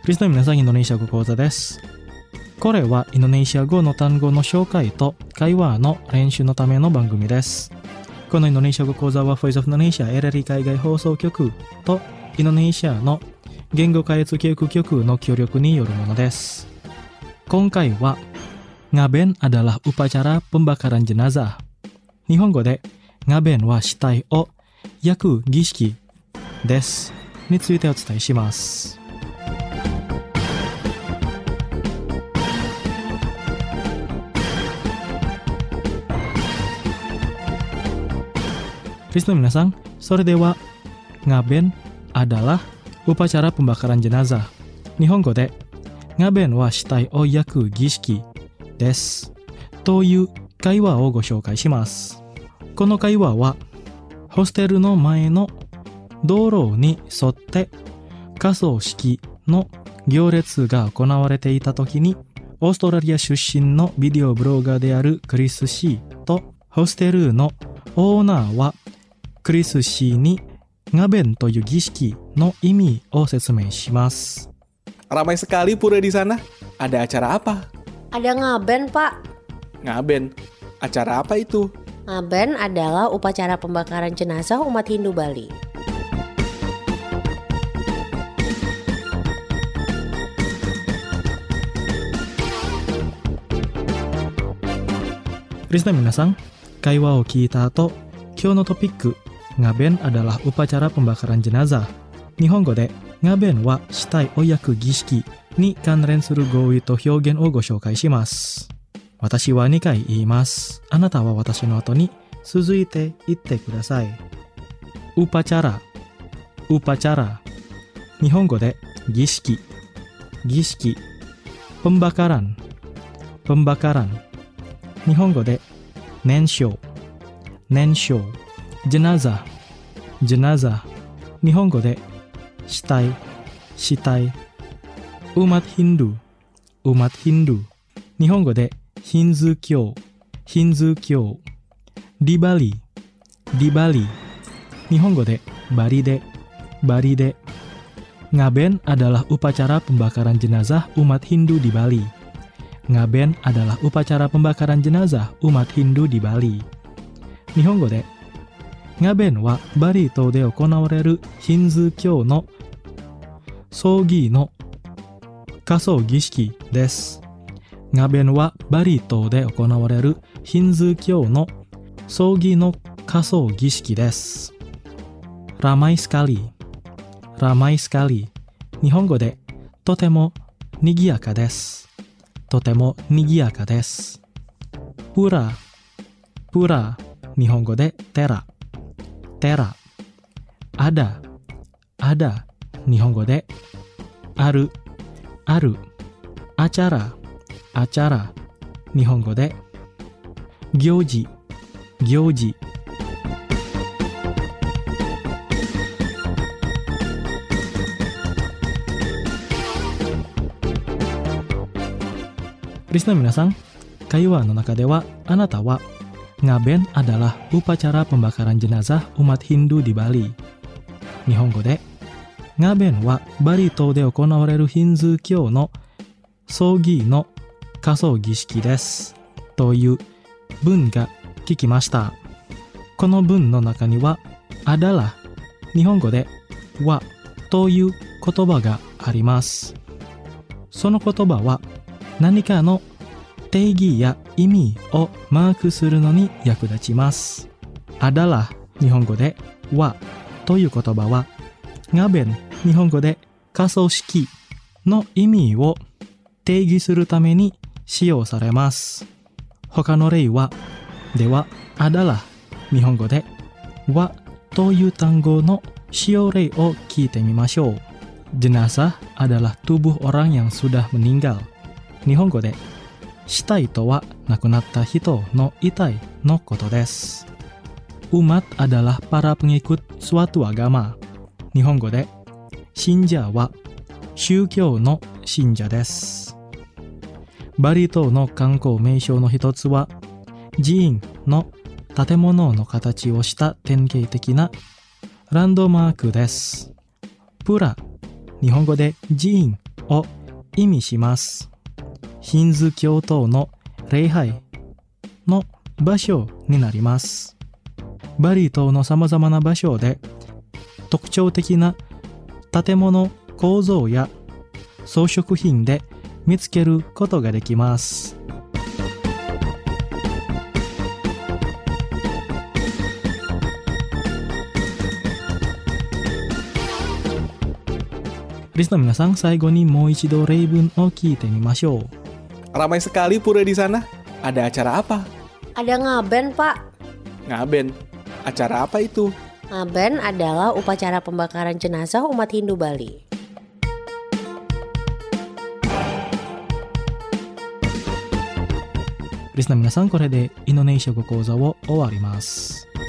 リスナーの皆さん、インドネシア語講座です。これはインドネシア語の単語の紹介と会話の練習のための番組です。このインドネシア語講座は Voice of Indonesia LRI 海外放送局とインドネシアの言語開発教育局の協力によるものです。今回はngaben adalah upacara pembakaran jenazah。日本語でngabenは死体を焼く儀式ですについてお伝えします。リスナーの皆さん、それではngaben adalah upacara pembakaran jenazah。日本語でngabenは死体を焼く儀式ですという会話をご紹介します。この会話はホステルの前の道路に沿って火葬式の行列が行われていた時に、オーストラリア出身のビデオブロガーであるクリス・シーとホステルのオーナーはクリス・シーにngabenという儀式の意味を説明します。 Ramai sekali pura di sana. Ada acara apa? Ada ngaben, Pak. Ngaben? Acara apa itu? Ngaben adalah upacara pembakaran jenazah umat Hindu Bali. Listener minasan, 会話を聞いた後、今日のトピックngaben adalah upacara pembakaran jenazah。日本語でngabenは死体を焼く儀式に関連する語彙と表現をご紹介します。私は2回言います。あなたは私の後に続いて言ってください。upacara、upacara。日本語で儀式、儀式。pembakaran、pembakaran。日本語で燃焼、燃焼。jenazah、jenazah。日本語で死体、死体。umat Hindu、umat Hindu。日本語でヒンズー教、ヒンズー教。di Bali、di Bali。日本語でバリで、バリで。ngaben adalah upacara pembakaran jenazah umat Hindu di Bali。ngaben adalah upacara pembakaran jenazah umat Hindu di Bali。日本語でngabenはバリ島で行われるヒンズー教の葬儀の火葬儀式です。ngabenはバリ島で行われるヒンズー教の葬儀の火葬儀式です。ramai sekali、ramai sekali。日本語でとても賑やかです。とても賑やかです。pura、pura。日本語で寺、寺。ada、ada。日本語である、ある。acara、acara。日本語で行事、行事。リスナーの皆さん、会話の中ではあなたはngaben adalah upacara pembakaran jenazah umat Hindu di Bali。日本語でngabenはバリ島で行われるヒンズー教の葬儀の火葬儀式ですという文が聞きました。この文の中にはadalah、日本語ではという言葉があります。その言葉は何かの定義や意味をマークするのに役立ちます。adalah、日本語ではという言葉はngaben、日本語で火葬式の意味を定義するために使用されます。他の例は、ではadalah、日本語ではという単語の使用例を聞いてみましょう。jenazah adalah tubuh orang yang sudah meninggal。日本語で死体とは亡くなった人の遺体のことです。umat adalah para pengikut suatu agama。日本語で信者は宗教の信者です。バリ島の観光名所の一つは寺院の建物の形をした典型的なランドマークです。プラ、日本語で寺院を意味します。ヒンズー教徒の礼拝の場所になります。バリ島のさまざまな場所で特徴的な建物構造や装飾品で見つけることができます。リスナーの皆さん、最後にもう一度例文を聞いてみましょう。 Ramai sekali pura di sana. Ada acara apa? Ada ngaben, Pak. Ngaben. Acara apa itu? Ngaben adalah upacara pembakaran jenazah umat Hindu Bali. リスナーの皆さん、これでインドネシア語講座を終わります。